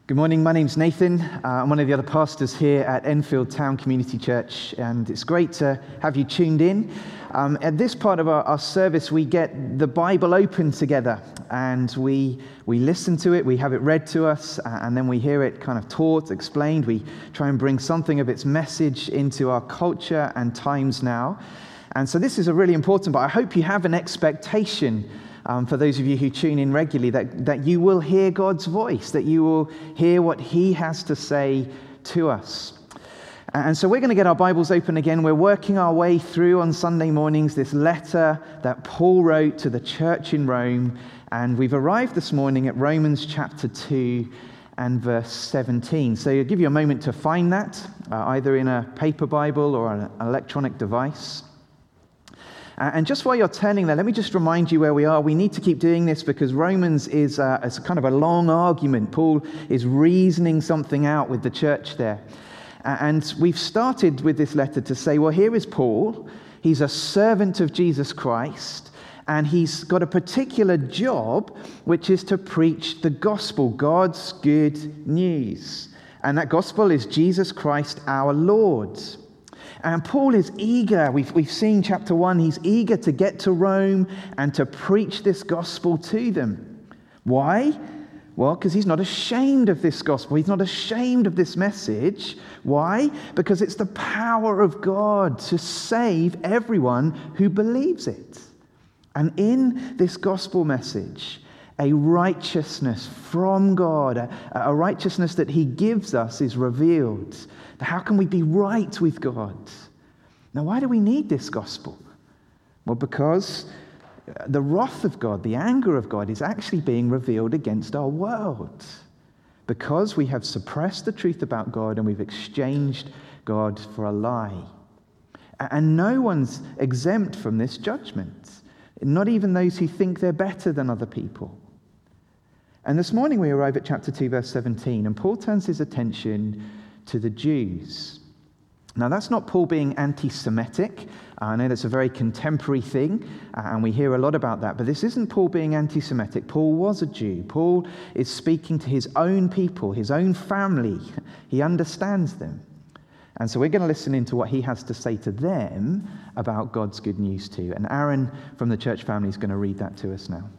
Good morning, my name's Nathan. I'm one of the other pastors here at Enfield Town Community Church, and it's great to have you tuned in. At this part of our service, we get the Bible open together, and we listen to it, we have it read to us, and then we hear it kind of taught, explained. We try and bring something of its message into our culture and times now. And so this is a really important, but I hope you have an expectation for those of you who tune in regularly, that you will hear God's voice, that you will hear what He has to say to us. And so we're going to get our Bibles open again. We're working our way through on Sunday mornings this letter that Paul wrote to the church in Rome. And we've arrived this morning at Romans chapter 2 and verse 17. So I'll give you a moment to find that, either in a paper Bible or an electronic device. And just while you're turning there, let me just remind you where we are. We need to keep doing this because Romans is kind of a long argument. Paul is reasoning something out with the church there. And we've started with this letter to say, well, here is Paul. He's a servant of Jesus Christ, and he's got a particular job, which is to preach the gospel, God's good news. And that gospel is Jesus Christ our Lord. And Paul is eager. We've seen chapter 1. He's eager to get to Rome and to preach this gospel to them. Why? Well, because he's not ashamed of this gospel. He's not ashamed of this message. Why? Because it's the power of God to save everyone who believes it. And in this gospel message, a righteousness from God, a righteousness that He gives us is revealed. How can we be right with God? Now, why do we need this gospel? Well, because the wrath of God, the anger of God, is actually being revealed against our world. Because we have suppressed the truth about God and we've exchanged God for a lie. And no one's exempt from this judgment. Not even those who think they're better than other people. And this morning we arrive at chapter 2, verse 17, and Paul turns his attention to the Jews. Now, that's not Paul being anti-Semitic. I know that's a very contemporary thing, and we hear a lot about that, but this isn't Paul being anti-Semitic. Paul was a Jew. Paul is speaking to his own people, his own family. He understands them. And so we're going to listen into what he has to say to them about God's good news too. And Aaron from the church family is going to read that to us now.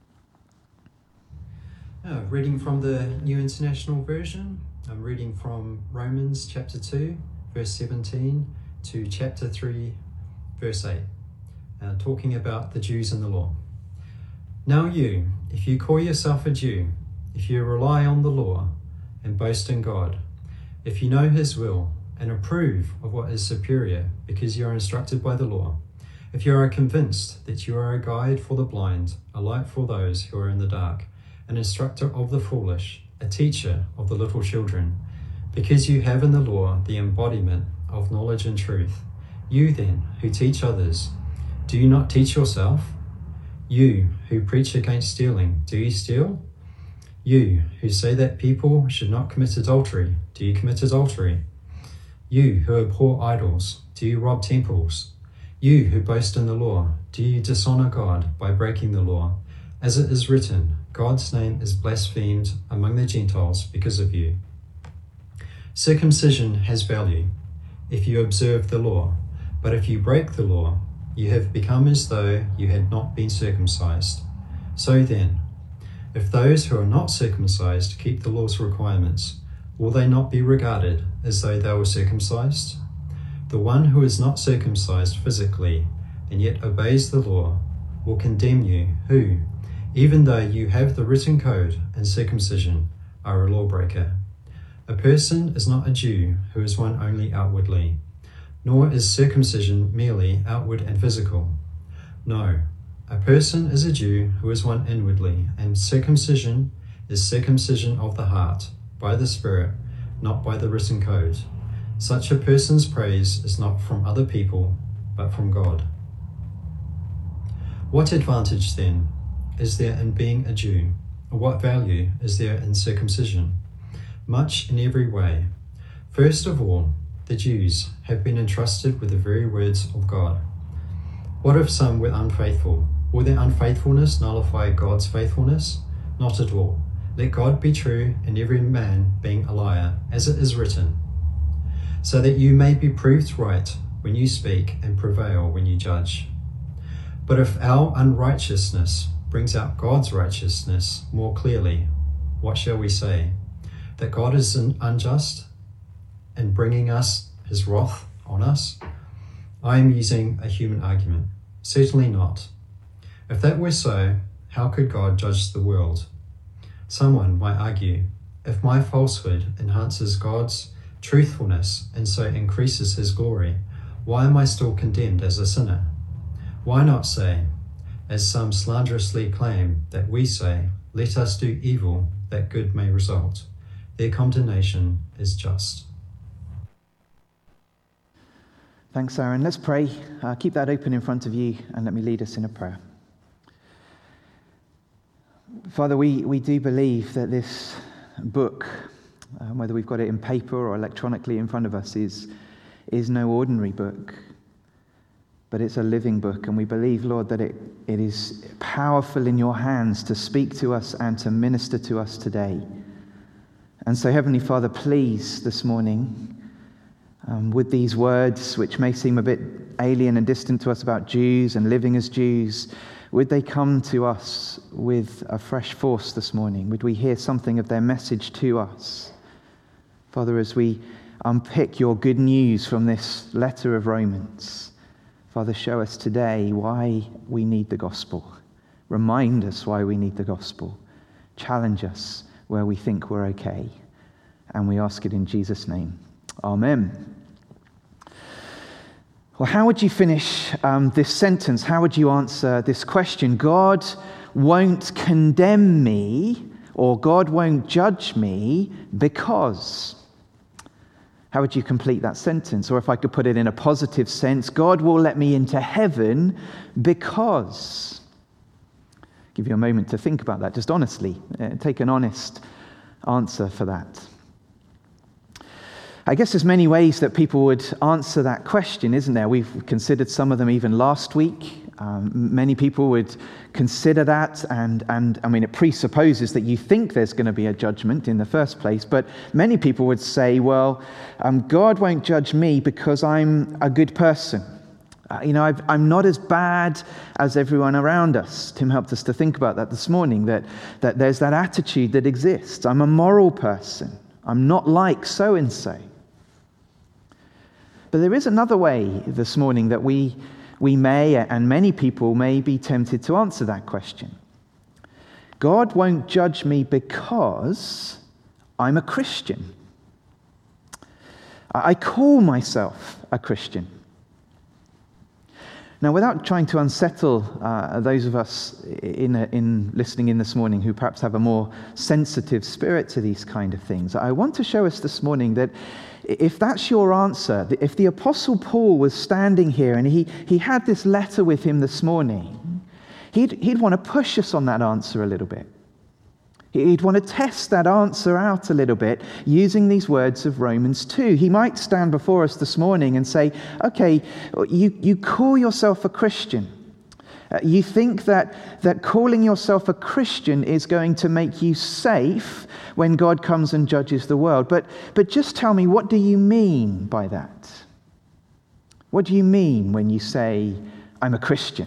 Reading from the New International Version. I'm reading from Romans chapter 2, verse 17 to chapter 3, verse 8, talking about the Jews and the law. Now you, if you call yourself a Jew, if you rely on the law and boast in God, if you know His will and approve of what is superior because you are instructed by the law, if you are convinced that you are a guide for the blind, a light for those who are in the dark, an instructor of the foolish, a teacher of the little children, because you have in the law the embodiment of knowledge and truth. You then, who teach others, do you not teach yourself? You, who preach against stealing, do you steal? You, who say that people should not commit adultery, do you commit adultery? You, who abhor idols, do you rob temples? You, who boast in the law, do you dishonor God by breaking the law? As it is written, God's name is blasphemed among the Gentiles because of you. Circumcision has value if you observe the law, but if you break the law, you have become as though you had not been circumcised. So then, if those who are not circumcised keep the law's requirements, will they not be regarded as though they were circumcised? The one who is not circumcised physically and yet obeys the law will condemn you, who, even though you have the written code and circumcision, are a lawbreaker. A person is not a Jew who is one only outwardly, nor is circumcision merely outward and physical. No, a person is a Jew who is one inwardly, and circumcision is circumcision of the heart, by the Spirit, not by the written code. Such a person's praise is not from other people, but from God. What advantage, then, is there in being a Jew? Or what value is there in circumcision? Much in every way. First of all, the Jews have been entrusted with the very words of God. What if some were unfaithful? Will their unfaithfulness nullify God's faithfulness? Not at all. Let God be true and every man being a liar, as it is written, so that you may be proved right when you speak and prevail when you judge. But if our unrighteousness brings out God's righteousness more clearly, what shall we say? That God is unjust in bringing us his wrath on us? I am using a human argument. Certainly not. If that were so, how could God judge the world? Someone might argue, if my falsehood enhances God's truthfulness and so increases his glory, why am I still condemned as a sinner? Why not say, as some slanderously claim that we say, let us do evil that good may result? Their condemnation is just. Thanks, Aaron. Let's pray. Keep that open in front of you and let me lead us in a prayer. Father, we do believe that this book, whether we've got it in paper or electronically in front of us, is no ordinary book, but it's a living book. And we believe, Lord, that it is powerful in your hands to speak to us and to minister to us today. And so, Heavenly Father, please, this morning, with these words, which may seem a bit alien and distant to us about Jews and living as Jews, would they come to us with a fresh force this morning? Would we hear something of their message to us? Father, as we unpick your good news from this letter of Romans, Father, show us today why we need the gospel. Remind us why we need the gospel. Challenge us where we think we're okay. And we ask it in Jesus' name. Amen. Well, how would you finish this sentence? How would you answer this question? God won't condemn me, or God won't judge me because. How would you complete that sentence? Or if I could put it in a positive sense, God will let me into heaven because. Give you a moment to think about that, just honestly. Take an honest answer for that. I guess there's many ways that people would answer that question, isn't there? We've considered some of them even last week. Many people would consider that, and I mean, it presupposes that you think there's going to be a judgment in the first place, but many people would say, well, God won't judge me because I'm a good person. I'm not as bad as everyone around us. Tim helped us to think about that this morning, that there's that attitude that exists. I'm a moral person. I'm not like so-and-so. But there is another way this morning that we may, and many people may be tempted to answer that question. God won't judge me because I'm a Christian. I call myself a Christian. Now, without trying to unsettle those of us in listening in this morning who perhaps have a more sensitive spirit to these kind of things, I want to show us this morning that if that's your answer, if the Apostle Paul was standing here and he had this letter with him this morning, he'd want to push us on that answer a little bit. He'd want to test that answer out a little bit using these words of Romans 2. He might stand before us this morning and say, okay, you call yourself a Christian. You think that calling yourself a Christian is going to make you safe when God comes and judges the world. But just tell me, what do you mean by that? What do you mean when you say, I'm a Christian?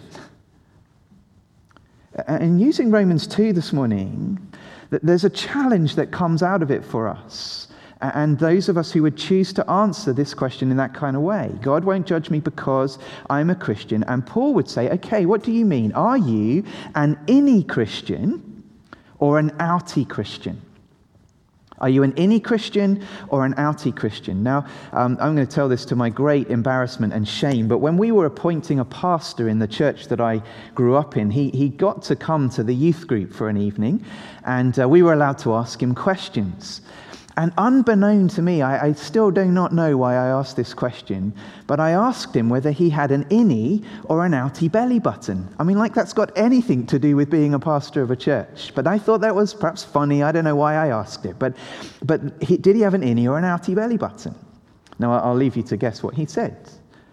And using Romans 2 this morning, there's a challenge that comes out of it for us. And those of us who would choose to answer this question in that kind of way. God won't judge me because I'm a Christian. And Paul would say, okay, what do you mean? Are you an innie Christian or an outie Christian? Are you an innie Christian or an outie Christian? Now, I'm going to tell this to my great embarrassment and shame, but when we were appointing a pastor in the church that I grew up in, he got to come to the youth group for an evening, and we were allowed to ask him questions. And unbeknown to me, I still do not know why I asked this question, but I asked him whether he had an innie or an outie belly button. I mean, like that's got anything to do with being a pastor of a church. But I thought that was perhaps funny. I don't know why I asked it. But did he have an innie or an outie belly button? Now, I'll leave you to guess what he said.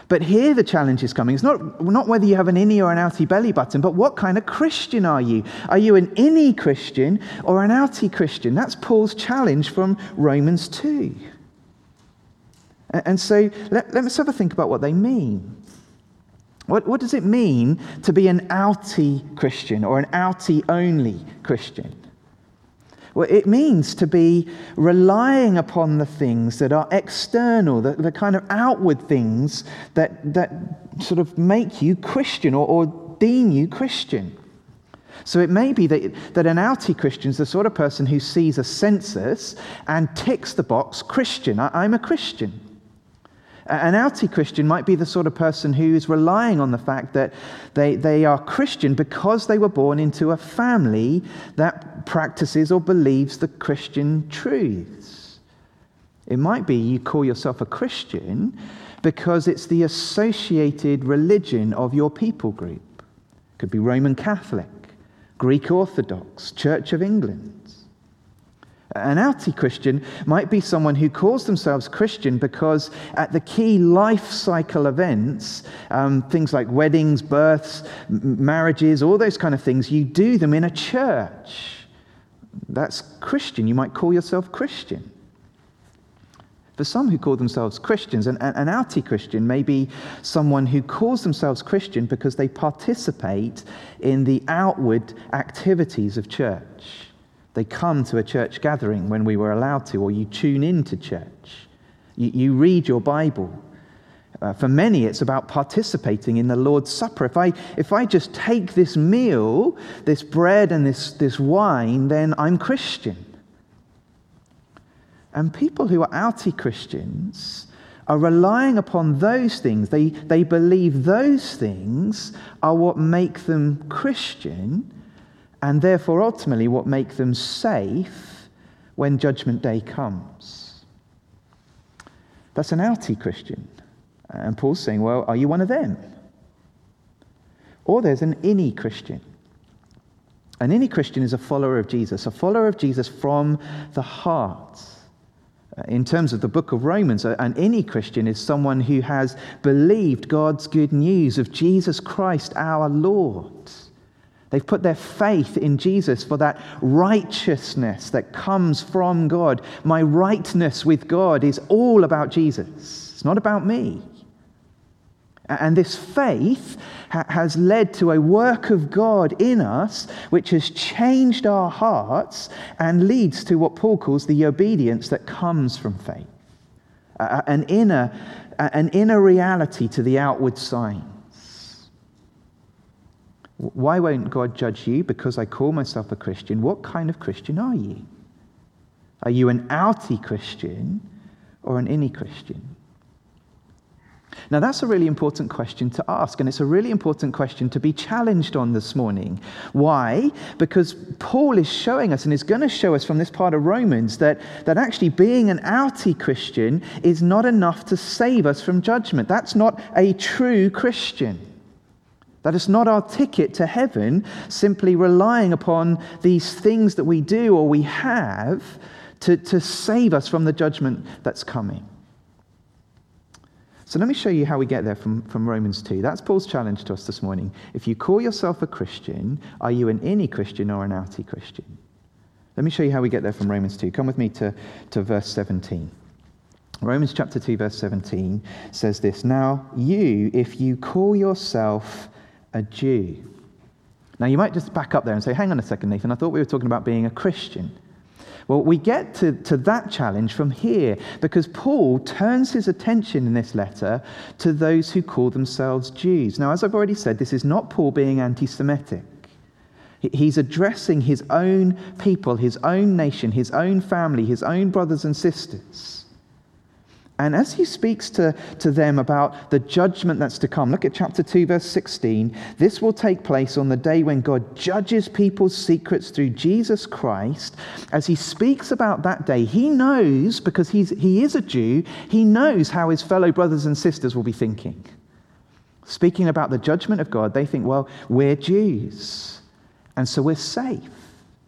But here the challenge is coming. It's not whether you have an innie or an outie belly button, but what kind of Christian are you? Are you an innie Christian or an outie Christian? That's Paul's challenge from Romans 2. And so let's have a think about what they mean. What does it mean to be an outie Christian or an outie-only Christian? Well, it means to be relying upon the things that are external, the kind of outward things that sort of make you Christian or deem you Christian. So it may be that an outie Christian is the sort of person who sees a census and ticks the box, Christian, I'm a Christian. An outie Christian might be the sort of person who is relying on the fact that they are Christian because they were born into a family that practices or believes the Christian truths. It might be you call yourself a Christian because it's the associated religion of your people group. It could be Roman Catholic, Greek Orthodox, Church of England. An outie Christian might be someone who calls themselves Christian because at the key life cycle events, things like weddings, births, marriages, all those kind of things, you do them in a church. That's Christian. You might call yourself Christian. For some who call themselves Christians, an outie Christian may be someone who calls themselves Christian because they participate in the outward activities of church. They come to a church gathering when we were allowed to, or you tune into church. You read your Bible. For many, it's about participating in the Lord's Supper. If I just take this meal, this bread and this wine, then I'm Christian. And people who are outie Christians are relying upon those things. They believe those things are what make them Christian, and therefore ultimately what make them safe when Judgment Day comes. That's an outie Christian. And Paul's saying, well, are you one of them? Or there's an innie Christian. An innie Christian is a follower of Jesus from the heart. In terms of the book of Romans, an innie Christian is someone who has believed God's good news of Jesus Christ our Lord. They've put their faith in Jesus for that righteousness that comes from God. My rightness with God is all about Jesus. It's not about me. And this faith has led to a work of God in us which has changed our hearts and leads to what Paul calls the obedience that comes from faith. An inner reality to the outward signs. Why won't God judge you? Because I call myself a Christian. What kind of Christian are you? Are you an outie Christian or an innie Christian? Now that's a really important question to ask, and it's a really important question to be challenged on this morning. Why? Because Paul is showing us, and is going to show us from this part of Romans, that actually being an outie Christian is not enough to save us from judgment. That's not a true Christian. That is not our ticket to heaven, simply relying upon these things that we do or we have to save us from the judgment that's coming. So let me show you how we get there from Romans 2. That's Paul's challenge to us this morning. If you call yourself a Christian, are you an innie Christian or an outie Christian? Let me show you how we get there from Romans 2. Come with me to verse 17. Romans chapter 2, verse 17 says this, "Now you, if you call yourself a Jew." Now you might just back up there and say, hang on a second, Nathan, I thought we were talking about being a Christian. Well, we get to that challenge from here because Paul turns his attention in this letter to those who call themselves Jews. Now, as I've already said, this is not Paul being anti-Semitic. He's addressing his own people, his own nation, his own family, his own brothers and sisters. And as he speaks to them about the judgment that's to come, look at chapter 2, verse 16. This will take place on the day when God judges people's secrets through Jesus Christ. As he speaks about that day, he knows, because he is a Jew, he knows how his fellow brothers and sisters will be thinking. Speaking about the judgment of God, they think, well, we're Jews, and so we're safe.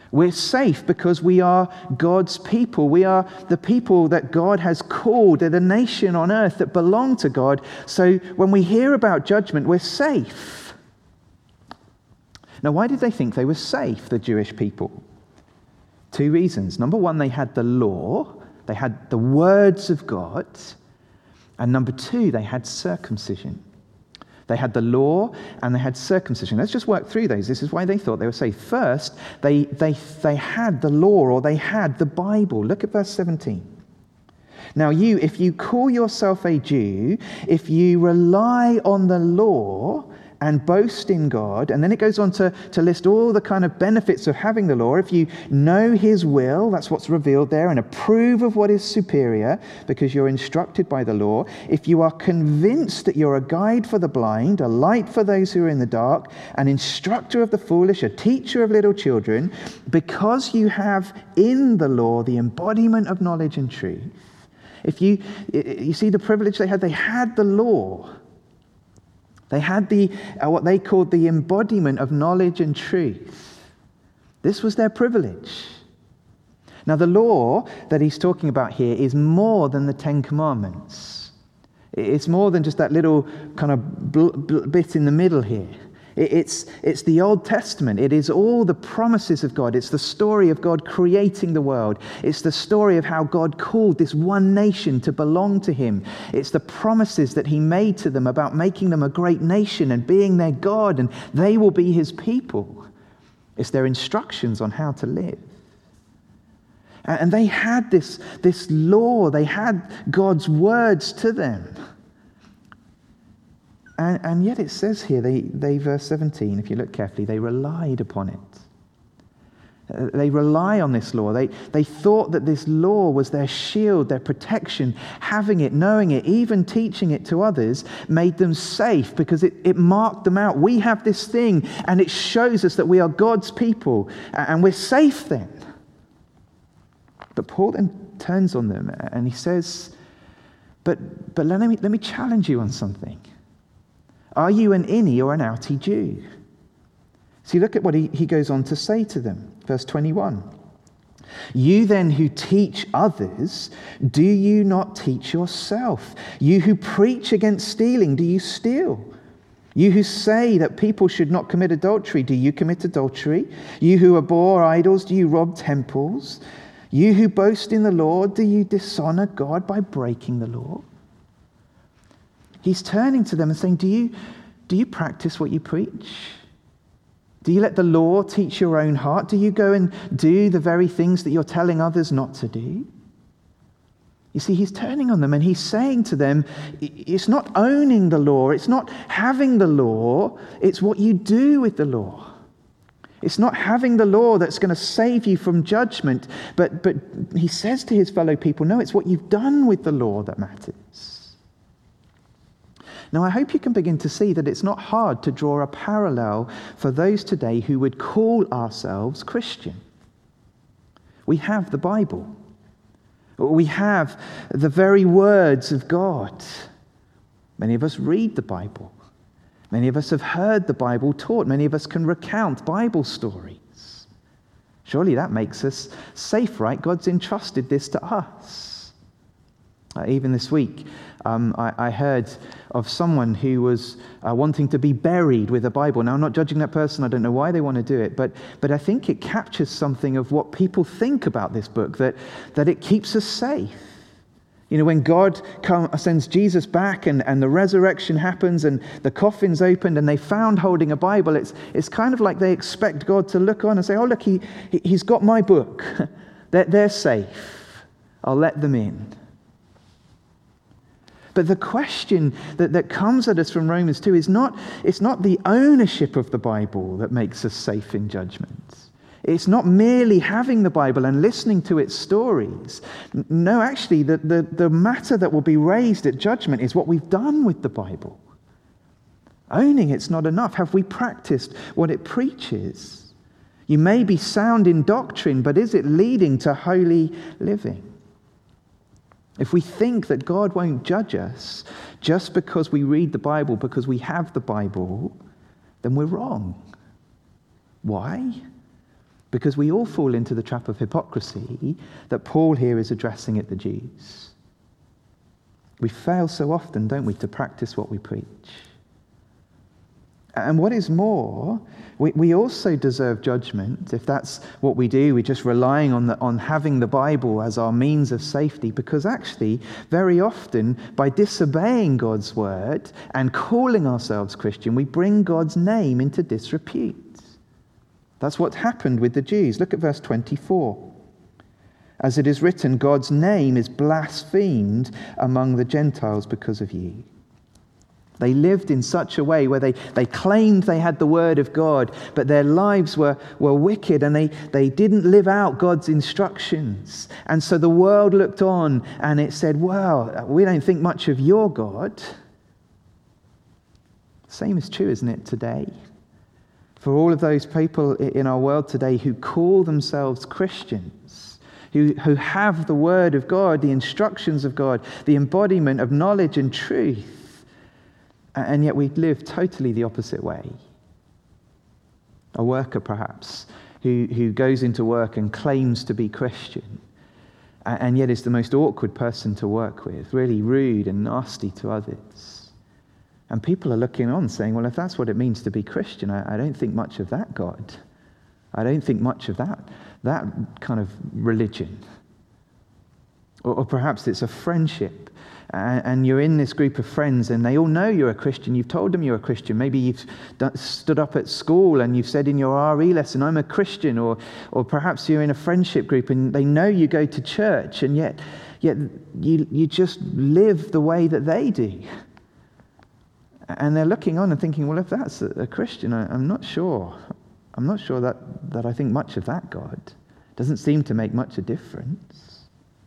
We're safe because we are God's people. We are the people that God has called. They're the nation on earth that belong to God. So when we hear about judgment, we're safe. Now, why did they think they were safe, the Jewish people? 2 reasons. Number one, they had the law. They had the words of God. And number 2, they had circumcision. They had the law and they had circumcision. Let's just work through those. This is why they thought they were safe. First, they had the law, or they had the Bible. Look at verse 17. Now if you call yourself a Jew, if you rely on the law and boast in God, and then it goes on to list all the kind of benefits of having the law. If you know his will, that's what's revealed there, and approve of what is superior because you're instructed by the law. If you are convinced that you're a guide for the blind, a light for those who are in the dark, an instructor of the foolish, a teacher of little children, because you have in the law the embodiment of knowledge and truth. If you see the privilege they had the law. They had what they called the embodiment of knowledge and truth. This was their privilege. Now, the law that he's talking about here is more than the 10 Commandments. It's more than just that little kind of bit in the middle here. It's the Old Testament. It is all the promises of God. It's the story of God creating the world. It's the story of how God called this one nation to belong to him. It's the promises that he made to them about making them a great nation and being their God, and they will be his people. It's their instructions on how to live. And they had this law. They had God's words to them. And yet it says here, they verse 17, if you look carefully, they relied upon it. They rely on this law. They thought that this law was their shield, their protection. Having it, knowing it, even teaching it to others made them safe because it marked them out. We have this thing and it shows us that we are God's people and we're safe then. But Paul then turns on them and he says, but let me challenge you on something. Are you an innie or an outie Jew? See, look at what he goes on to say to them. Verse 21. You then who teach others, do you not teach yourself? You who preach against stealing, do you steal? You who say that people should not commit adultery, do you commit adultery? You who abhor idols, do you rob temples? You who boast in the law, do you dishonor God by breaking the law? He's turning to them and saying, do you practice what you preach? Do you let the law teach your own heart? Do you go and do the very things that you're telling others not to do? You see, he's turning on them and he's saying to them, it's not owning the law, it's not having the law, it's what you do with the law. It's not having the law that's going to save you from judgment, but he says to his fellow people, no, it's what you've done with the law that matters. Now, I hope you can begin to see that it's not hard to draw a parallel for those today who would call ourselves Christian. We have the Bible. We have the very words of God. Many of us read the Bible. Many of us have heard the Bible taught. Many of us can recount Bible stories. Surely that makes us safe, right? God's entrusted this to us. Even this week, I heard of someone who was wanting to be buried with a Bible. Now, I'm not judging that person. I don't know why they want to do it. But I think it captures something of what people think about this book, that it keeps us safe. You know, when God sends Jesus back and the resurrection happens and the coffin's opened and they found holding a Bible, it's kind of like they expect God to look on and say, oh, look, he's got my book. They're safe. I'll let them in. But the question that comes at us from Romans 2 it's not the ownership of the Bible that makes us safe in judgment. It's not merely having the Bible and listening to its stories. No, actually, the matter that will be raised at judgment is what we've done with the Bible. Owning it's not enough. Have we practiced what it preaches? You may be sound in doctrine, but is it leading to holy living? If we think that God won't judge us just because we read the Bible, because we have the Bible, then we're wrong. Why? Because we all fall into the trap of hypocrisy that Paul here is addressing at the Jews. We fail so often, don't we, to practice what we preach. And what is more, we also deserve judgment if that's what we do. We're just relying on having the Bible as our means of safety, because actually, very often, by disobeying God's word and calling ourselves Christian, we bring God's name into disrepute. That's what happened with the Jews. Look at verse 24. As it is written, God's name is blasphemed among the Gentiles because of you. They lived in such a way where they claimed they had the word of God, but their lives were wicked, and they didn't live out God's instructions. And so the world looked on and it said, well, we don't think much of your God. Same is true, isn't it, today? For all of those people in our world today who call themselves Christians, who have the word of God, the instructions of God, the embodiment of knowledge and truth, and yet we live totally the opposite way. A worker, perhaps, who goes into work and claims to be Christian, and yet is the most awkward person to work with, really rude and nasty to others. And people are looking on saying, well, if that's what it means to be Christian, I don't think much of that God. I don't think much of that kind of religion. Or perhaps it's a friendship, and you're in this group of friends and they all know you're a Christian. You've told them you're a Christian. Maybe you've stood up at school and you've said in your RE lesson, I'm a Christian. Or perhaps you're in a friendship group and they know you go to church, and yet you just live the way that they do. And they're looking on and thinking, well, if that's a Christian, I'm not sure. I'm not sure that I think much of that God. Doesn't seem to make much a difference.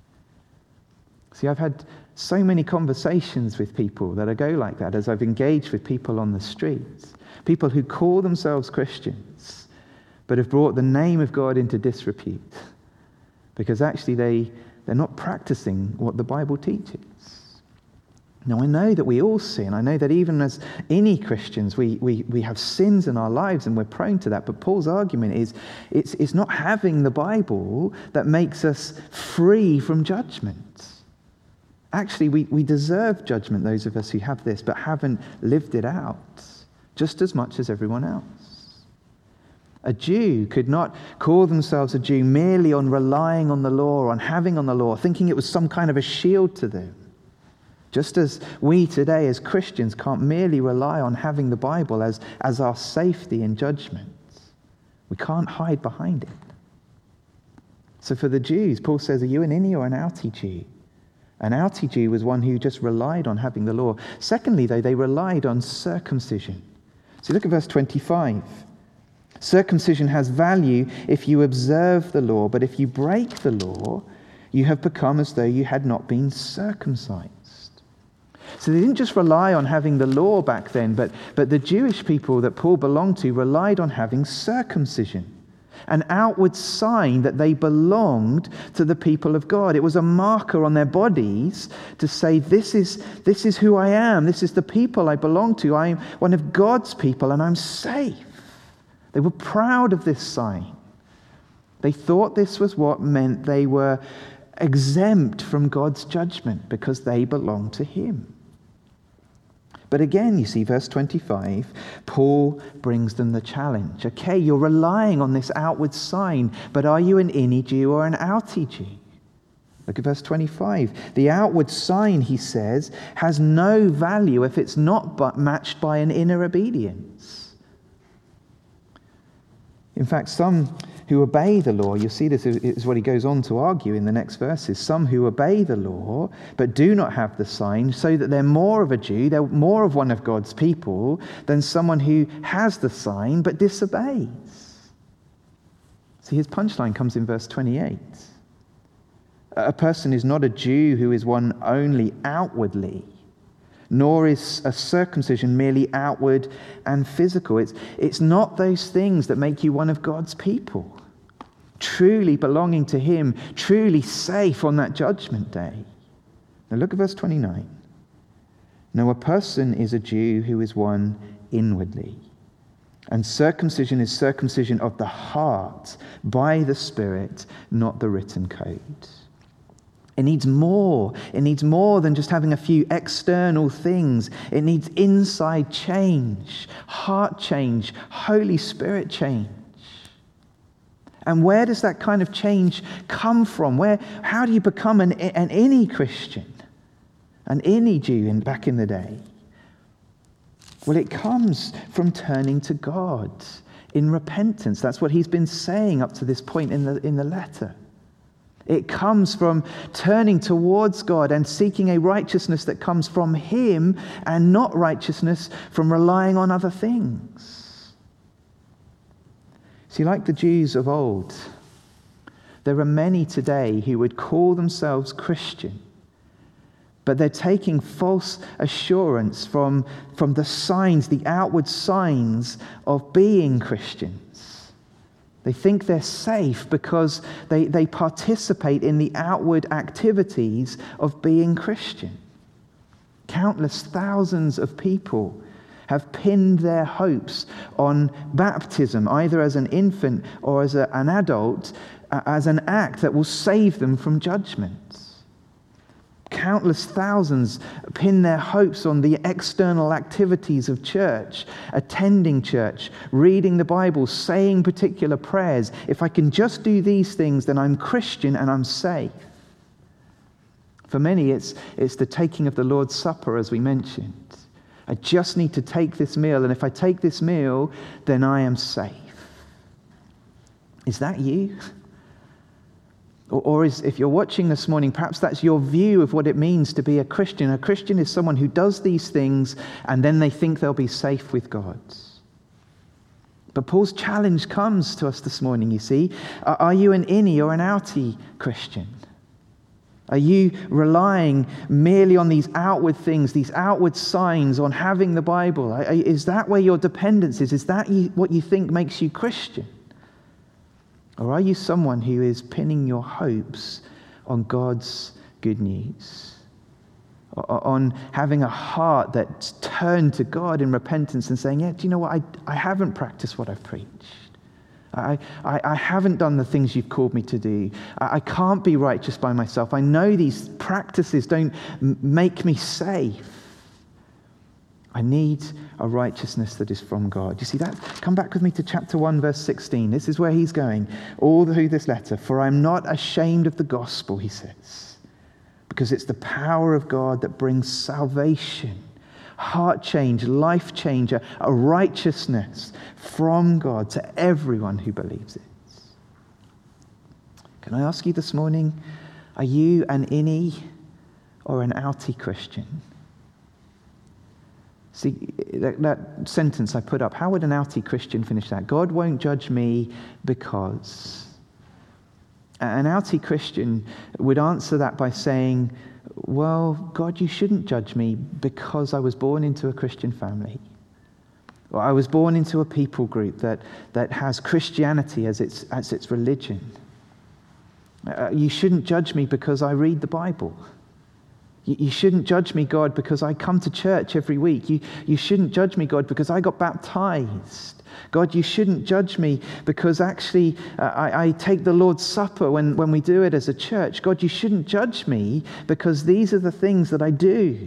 See, I've had so many conversations with people that go like that as I've engaged with people on the streets. People who call themselves Christians, but have brought the name of God into disrepute. Because actually they're not practicing what the Bible teaches. Now, I know that we all sin. I know that even as any Christians, we have sins in our lives and we're prone to that. But Paul's argument is it's not having the Bible that makes us free from judgment. Actually, we deserve judgment, those of us who have this, but haven't lived it out, just as much as everyone else. A Jew could not call themselves a Jew merely on relying on the law, on having on the law, thinking it was some kind of a shield to them. Just as we today as Christians can't merely rely on having the Bible as our safety in judgment. We can't hide behind it. So for the Jews, Paul says, are you an innie or an outie Jew? An outie Jew was one who just relied on having the law. Secondly, though, they relied on circumcision. So look at verse 25. Circumcision has value if you observe the law, but if you break the law, you have become as though you had not been circumcised. So they didn't just rely on having the law back then, but the Jewish people that Paul belonged to relied on having circumcision, an outward sign that they belonged to the people of God. It was a marker on their bodies to say, this is who I am, this is the people I belong to, I am one of God's people and I'm safe. They were proud of this sign. They thought this was what meant they were exempt from God's judgment because they belonged to Him. But again, you see, verse 25, Paul brings them the challenge. Okay, you're relying on this outward sign, but are you an innie Jew or an outie Jew? Look at verse 25. The outward sign, he says, has no value if it's not matched by an inner obedience. In fact, some who obey the law, you'll see this is what he goes on to argue in the next verses. Some who obey the law but do not have the sign, so that they're more of a Jew, they're more of one of God's people than someone who has the sign but disobeys. See, his punchline comes in verse 28. A person is not a Jew who is one only outwardly, nor is a circumcision merely outward and physical. It's not those things that make you one of God's people, truly belonging to Him, truly safe on that judgment day. Now look at verse 29. No, a person is a Jew who is one inwardly. And circumcision is circumcision of the heart by the Spirit, not the written code. It needs more. It needs more than just having a few external things. It needs inside change, heart change, Holy Spirit change. And where does that kind of change come from? How do you become an any Christian, an any Jew back in the day? Well, it comes from turning to God in repentance. That's what he's been saying up to this point in the letter. It comes from turning towards God and seeking a righteousness that comes from him and not righteousness from relying on other things. See, like the Jews of old, there are many today who would call themselves Christian, but they're taking false assurance from the signs, the outward signs of being Christians. They think they're safe because they participate in the outward activities of being Christian. Countless thousands of people have pinned their hopes on baptism, either as an infant or as an adult, as an act that will save them from judgment. Countless thousands pin their hopes on the external activities of church, attending church, reading the Bible, saying particular prayers. If I can just do these things, then I'm Christian and I'm safe. For many, it's the taking of the Lord's Supper, as we mentioned. I just need to take this meal, and if I take this meal, then I am safe. Is that you? Or if you're watching this morning, perhaps that's your view of what it means to be a Christian. A Christian is someone who does these things and then they think they'll be safe with God. But Paul's challenge comes to us this morning, you see. Are you an innie or an outie Christian? Are you relying merely on these outward things, these outward signs, on having the Bible? Is that where your dependence is? Is that what you think makes you Christian? Or are you someone who is pinning your hopes on God's good news? On having a heart that's turned to God in repentance and saying, yeah, do you know what? I haven't practiced what I've preached. I haven't done the things you've called me to do. I can't be righteous by myself. I know these practices don't make me safe. I need a righteousness that is from God. You see that? Come back with me to chapter 1, verse 16. This is where he's going all through this letter. For I'm not ashamed of the gospel, he says, because it's the power of God that brings salvation, heart change, life change, a righteousness from God to everyone who believes it. Can I ask you this morning, are you an innie or an outie Christian? See, that sentence I put up, how would an outie Christian finish that? God won't judge me because. An outie Christian would answer that by saying, well, God, you shouldn't judge me because I was born into a Christian family. Or I was born into a people group that has Christianity as its religion. You shouldn't judge me because I read the Bible. You shouldn't judge me, God, because I come to church every week. You shouldn't judge me, God, because I got baptized. God, you shouldn't judge me because actually I take the Lord's Supper when we do it as a church. God, you shouldn't judge me because these are the things that I do.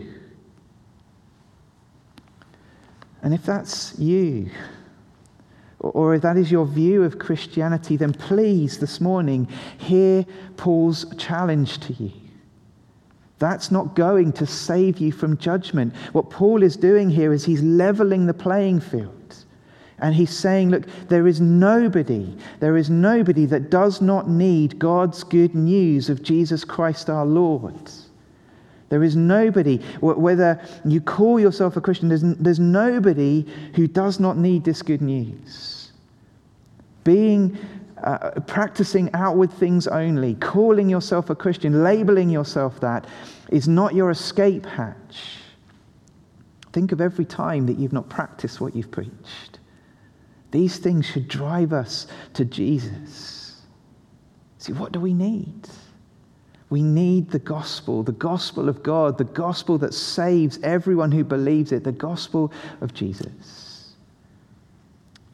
And if that's you, or if that is your view of Christianity, then please, this morning, hear Paul's challenge to you. That's not going to save you from judgment. What Paul is doing here is he's leveling the playing field. And he's saying, look, there is nobody that does not need God's good news of Jesus Christ our Lord. There is nobody, whether you call yourself a Christian, there's nobody who does not need this good news. Practicing outward things only, calling yourself a Christian, labeling yourself that, is not your escape hatch. Think of every time that you've not practiced what you've preached. These things should drive us to Jesus. See, what do we need? We need the gospel of God, the gospel that saves everyone who believes it, the gospel of Jesus.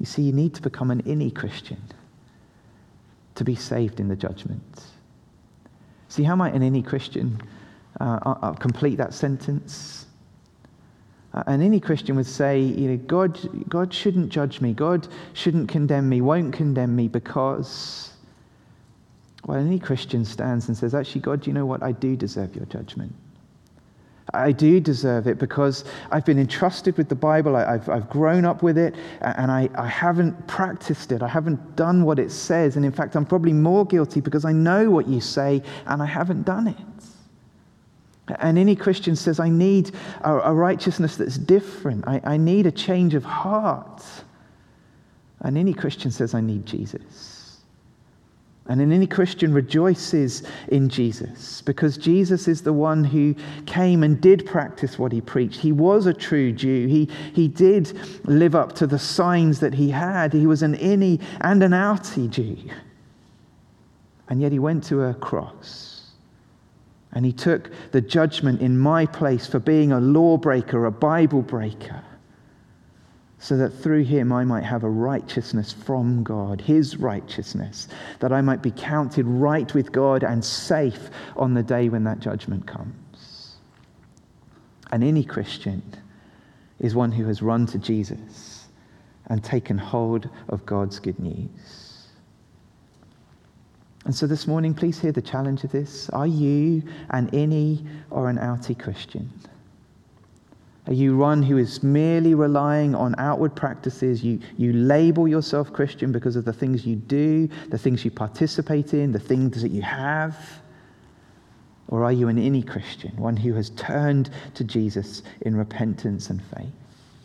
You see, you need to become an innie Christian to be saved in the judgment. See, how might an innie Christian complete that sentence? An innie Christian would say, God shouldn't judge me. God shouldn't condemn me, won't condemn me because... Well, any Christian stands and says, actually, God, you know what? I do deserve your judgment. I do deserve it because I've been entrusted with the Bible. I've grown up with it, and I haven't practiced it. I haven't done what it says. And in fact, I'm probably more guilty because I know what you say, and I haven't done it. And any Christian says, I need a righteousness that's different. I need a change of heart. And any Christian says, I need Jesus. And any Christian rejoices in Jesus because Jesus is the one who came and did practice what he preached. He was a true Jew. He did live up to the signs that he had. He was an innie and an outie Jew. And yet he went to a cross. And he took the judgment in my place for being a lawbreaker, a Bible breaker, so that through him I might have a righteousness from God, his righteousness, that I might be counted right with God and safe on the day when that judgment comes. And any Christian is one who has run to Jesus and taken hold of God's good news. And so this morning, please hear the challenge of this. Are you an innie or an outie Christian? Are you one who is merely relying on outward practices? You label yourself Christian because of the things you do, the things you participate in, the things that you have? Or are you an innie Christian, one who has turned to Jesus in repentance and faith?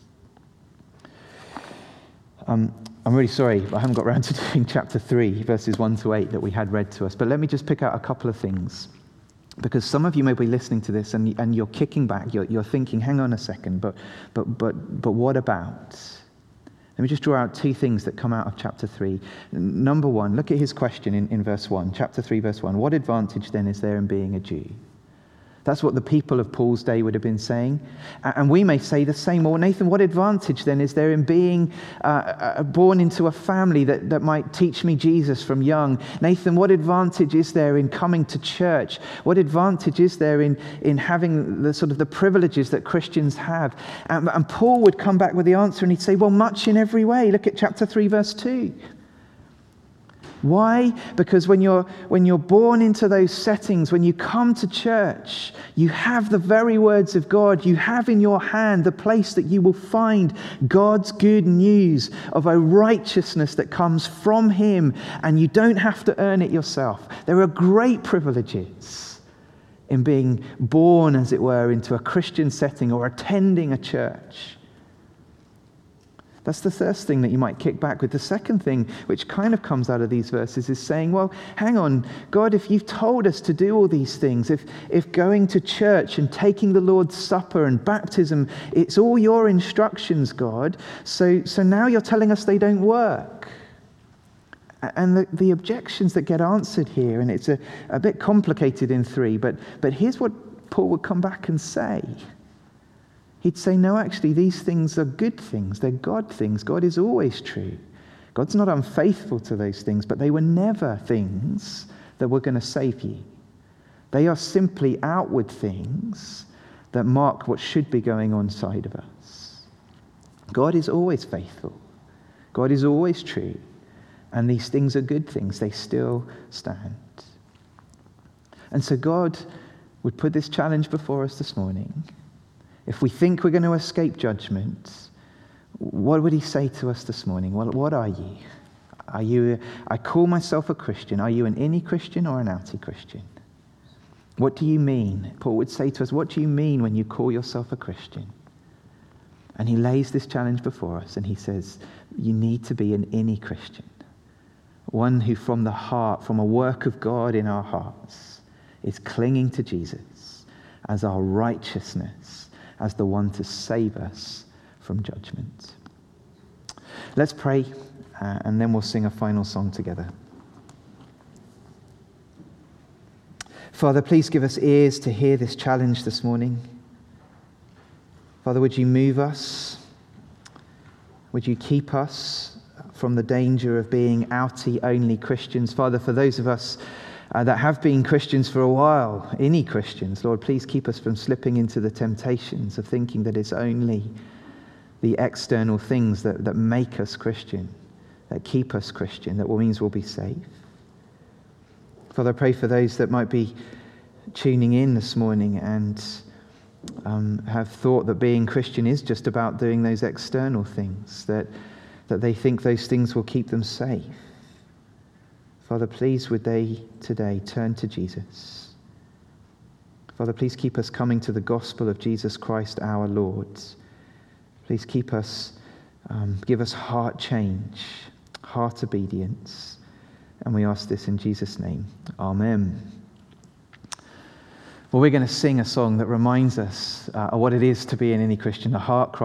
I'm really sorry, but I haven't got around to doing chapter 3, verses 1 to 8 that we had read to us. But let me just pick out a couple of things. Because some of you may be listening to this and you're kicking back. You're thinking, hang on a second, but what about? Let me just draw out two things that come out of chapter 3. Number one, look at his question in verse 1. Chapter 3, verse 1. What advantage then is there in being a Jew? That's what the people of Paul's day would have been saying. And we may say the same. Well, Nathan, what advantage then is there in being born into a family that might teach me Jesus from young? Nathan, what advantage is there in coming to church? What advantage is there in having the sort of the privileges that Christians have? And Paul would come back with the answer and he'd say, well, much in every way. Look at chapter 3, verse 2. Why? Because when you're born into those settings, when you come to church, you have the very words of God. You have in your hand the place that you will find God's good news of a righteousness that comes from him, and you don't have to earn it yourself. There are great privileges in being born, as it were, into a Christian setting or attending a church. That's the first thing that you might kick back with. The second thing, which kind of comes out of these verses, is saying, well, hang on, God, if you've told us to do all these things, if going to church and taking the Lord's Supper and baptism, it's all your instructions, God, so now you're telling us they don't work. And the objections that get answered here, and it's a bit complicated in 3, but here's what Paul would come back and say. He'd say, no, actually, these things are good things. They're God things. God is always true. God's not unfaithful to those things, but they were never things that were going to save you. They are simply outward things that mark what should be going on inside of us. God is always faithful. God is always true. And these things are good things. They still stand. And so God would put this challenge before us this morning. If we think we're going to escape judgment, what would he say to us this morning? Well, what are you? I call myself a Christian. Are you an innie Christian or an outie Christian? What do you mean? Paul would say to us, what do you mean when you call yourself a Christian? And he lays this challenge before us and he says, you need to be an innie Christian. One who from the heart, from a work of God in our hearts, is clinging to Jesus as our righteousness, as the one to save us from judgment. Let's pray, and then we'll sing a final song together. Father, please give us ears to hear this challenge this morning. Father, would you move us? Would you keep us from the danger of being outie-only Christians. Father, for those of us that have been Christians for a while, any Christians, Lord, please keep us from slipping into the temptations of thinking that it's only the external things that make us Christian, that keep us Christian, that means we'll be safe. Father, I pray for those that might be tuning in this morning and have thought that being Christian is just about doing those external things, that they think those things will keep them safe. Father, please would they today turn to Jesus. Father, please keep us coming to the gospel of Jesus Christ our Lord. Please keep us, give us heart change, heart obedience. And we ask this in Jesus' name. Amen. Well, we're going to sing a song that reminds us of what it is to be in any Christian, a heart cry.